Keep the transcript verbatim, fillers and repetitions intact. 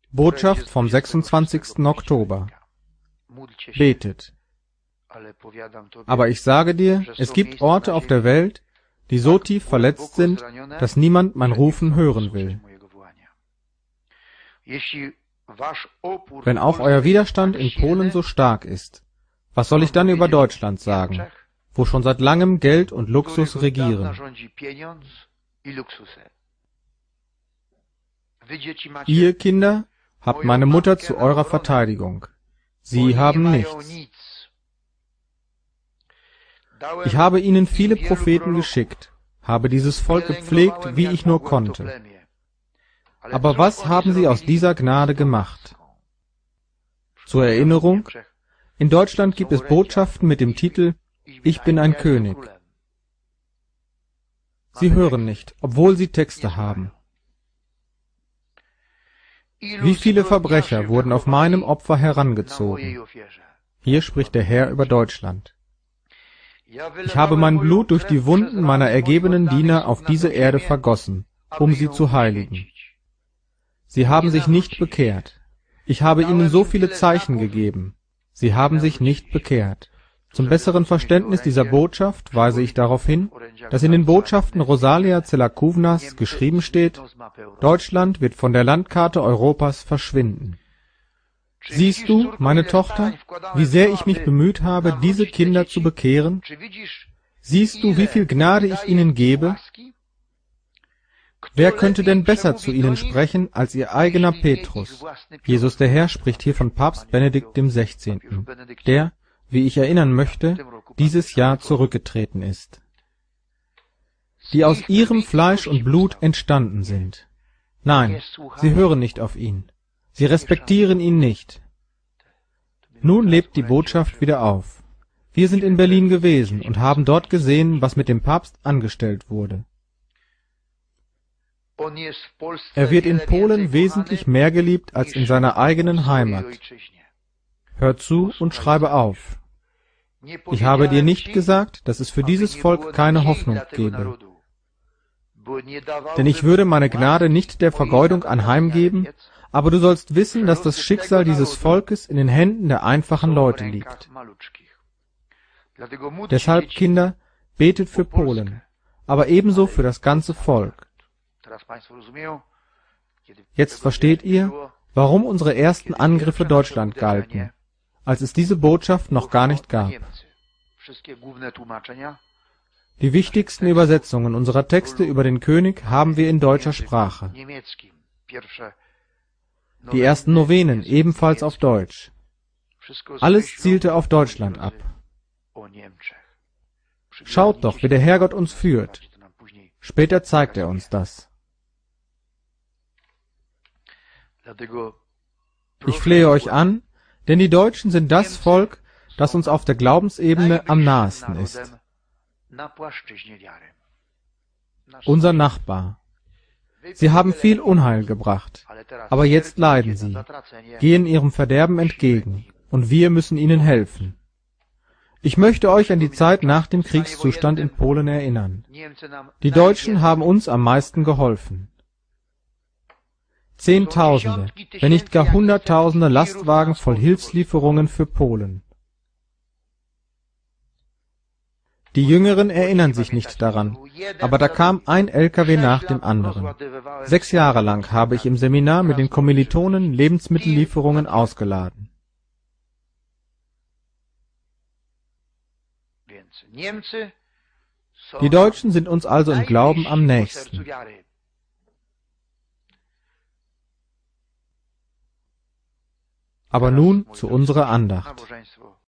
Botschaft vom sechsundzwanzigsten Oktober. Betet. Aber ich sage dir, es gibt Orte auf der Welt, die so tief verletzt sind, dass niemand mein Rufen hören will. Wenn auch euer Widerstand in Polen so stark ist, was soll ich dann über Deutschland sagen, wo schon seit langem Geld und Luxus regieren? Ihr Kinder habt meine Mutter zu eurer Verteidigung. Sie haben nichts. Ich habe ihnen viele Propheten geschickt, habe dieses Volk gepflegt, wie ich nur konnte. Aber was haben sie aus dieser Gnade gemacht? Zur Erinnerung, in Deutschland gibt es Botschaften mit dem Titel »Ich bin ein König«. Sie hören nicht, obwohl sie Texte haben. Wie viele Verbrecher wurden auf meinem Opfer herangezogen? Hier spricht der Herr über Deutschland. Ich habe mein Blut durch die Wunden meiner ergebenen Diener auf diese Erde vergossen, um sie zu heiligen. Sie haben sich nicht bekehrt. Ich habe ihnen so viele Zeichen gegeben. Sie haben sich nicht bekehrt. Zum besseren Verständnis dieser Botschaft weise ich darauf hin, dass in den Botschaften Rosalia Selakouvnas geschrieben steht, Deutschland wird von der Landkarte Europas verschwinden. Siehst du, meine Tochter, wie sehr ich mich bemüht habe, diese Kinder zu bekehren? Siehst du, wie viel Gnade ich ihnen gebe? Wer könnte denn besser zu ihnen sprechen als ihr eigener Petrus? Jesus der Herr spricht hier von Papst Benedikt dem Sechzehnten, der, wie ich erinnern möchte, dieses Jahr zurückgetreten ist. Die aus ihrem Fleisch und Blut entstanden sind. Nein, sie hören nicht auf ihn. Sie respektieren ihn nicht. Nun lebt die Botschaft wieder auf. Wir sind in Berlin gewesen und haben dort gesehen, was mit dem Papst angestellt wurde. Er wird in Polen wesentlich mehr geliebt als in seiner eigenen Heimat. Hör zu und schreibe auf. Ich habe dir nicht gesagt, dass es für dieses Volk keine Hoffnung gebe. Denn ich würde meine Gnade nicht der Vergeudung anheimgeben, aber du sollst wissen, dass das Schicksal dieses Volkes in den Händen der einfachen Leute liegt. Deshalb, Kinder, betet für Polen, aber ebenso für das ganze Volk. Jetzt versteht ihr, warum unsere ersten Angriffe Deutschland galten, als es diese Botschaft noch gar nicht gab. Die wichtigsten Übersetzungen unserer Texte über den König haben wir in deutscher Sprache. Die ersten Novenen ebenfalls auf Deutsch. Alles zielte auf Deutschland ab. Schaut doch, wie der Herrgott uns führt. Später zeigt er uns das. Ich flehe euch an, denn die Deutschen sind das Volk, das uns auf der Glaubensebene am nahesten ist. Unser Nachbar. Sie haben viel Unheil gebracht, aber jetzt leiden sie, gehen ihrem Verderben entgegen, und wir müssen ihnen helfen. Ich möchte euch an die Zeit nach dem Kriegszustand in Polen erinnern. Die Deutschen haben uns am meisten geholfen. Zehntausende, wenn nicht gar Hunderttausende Lastwagen voll Hilfslieferungen für Polen. Die Jüngeren erinnern sich nicht daran, aber da kam ein L K W nach dem anderen. Sechs Jahre lang habe ich im Seminar mit den Kommilitonen Lebensmittellieferungen ausgeladen. Die Deutschen sind uns also im Glauben am nächsten. Aber nun zu unserer Andacht.